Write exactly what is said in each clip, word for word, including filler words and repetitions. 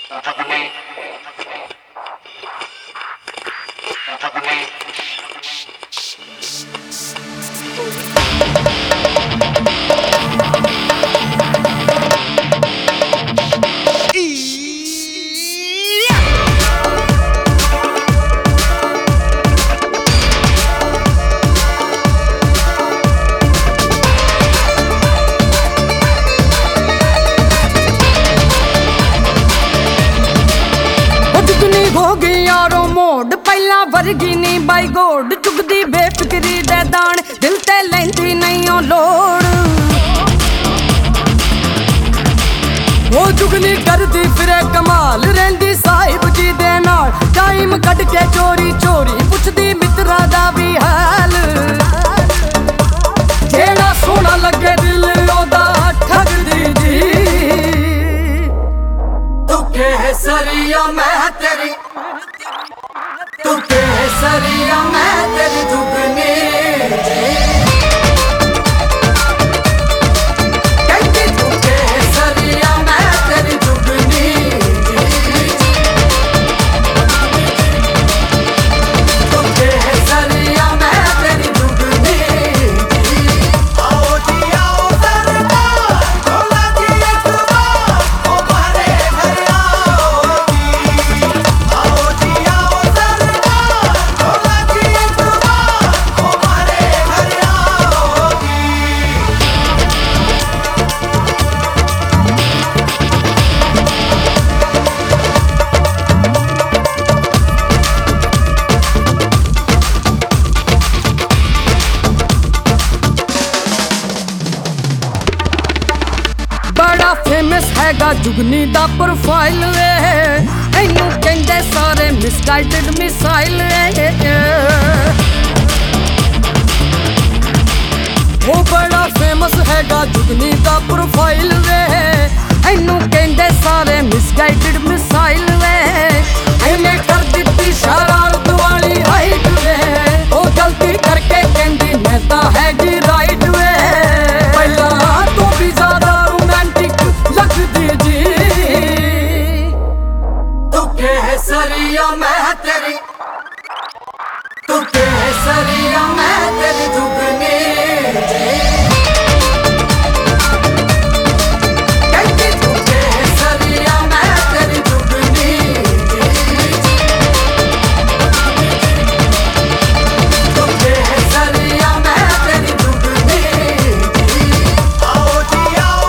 हो गई यारो मोड पहला वर्गी नी बाई गोड चुगदी बेफिक्री दे दान दिल ते लैंदी नहीं ओ लोड़ वो चुगनी करदी फिरे कमाल रहंदी साहिब जी दे नाल टाइम कट के चोरी चोरी पुछदी मित्रा दा भी हाल जेड़ा सोना लगे दिल ओदा ठगदी जी तू केसरिया मैं तेरी तू केसरिया मैं तेरी दुगनी कहती तू केसरिया मैं तेरी दुगनी तू केसरिया मैं तेरी दुगनी आओ जी आओ सरकार भोला जी एक बार ओ मारे घर आओगी आओ जी आओ बड़ा फेमस हैगा जुगनी दा प्रोफाइल वे इनू कहंदे सारे मिसगाइडेड मिसाइल वो बड़ा फेमस हैगा जुगनी दा प्रोफाइल वे इनू कहंदे सारे मिसगाइडेड मिसाइल वे इन्हें कर दित्ती शरारत वाली हाइट वे वो गलती करके कहंदी मैं तां हैगी राइट वे पहला तो भी ज्यादा लगदी जी तू केसरिया मैं तेरी तू केसरिया मैं तेरी दुगनी कहती तू केसरिया मैं तेरी दुगनी तू केसरिया मैं तेरी दुगनी आओ जी आओ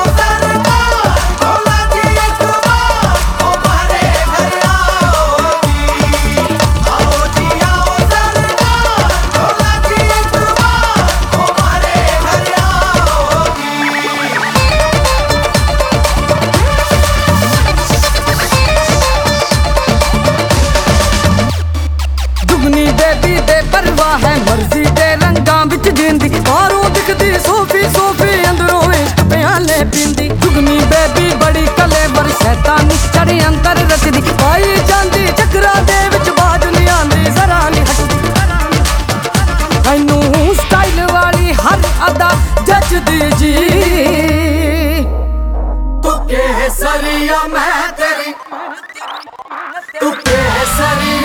बेबी दे परवाह है मर्जी दे रंगां विच जींदी बाहरों दिखदी सोफी सोफी अंदरों इश्क प्याले पींदी जुगनी बेबी बड़ी कलेवर शैतानी चढ़ी अंदर रचदी पाई जांदी चक्रा दे विच बाज नहीं आंदी जरा नहीं हटदी मैनू स्टाइल वाली हर अदा जचदी जी तू केसरिया मैं तेरी तू केसरिया